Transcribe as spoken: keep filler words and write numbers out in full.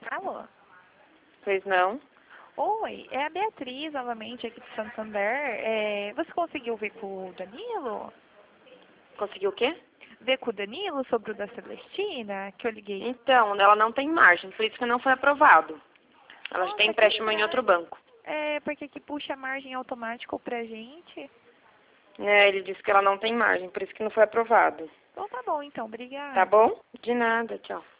Alô? Pois não? Oi, é a Beatriz novamente aqui de Santander. É, você conseguiu ver com o Danilo? Conseguiu o quê? Ver com o Danilo sobre o da Celestina, que eu liguei? Então, ela não tem margem, por isso que não foi aprovado. Ela já tem Nossa, que empréstimo em outro estranho. banco. É, porque que puxa a margem automática pra gente. É, ele disse que ela não tem margem, por isso que não foi aprovado. Então tá bom, então, Tá obrigada. bom? De nada, tchau.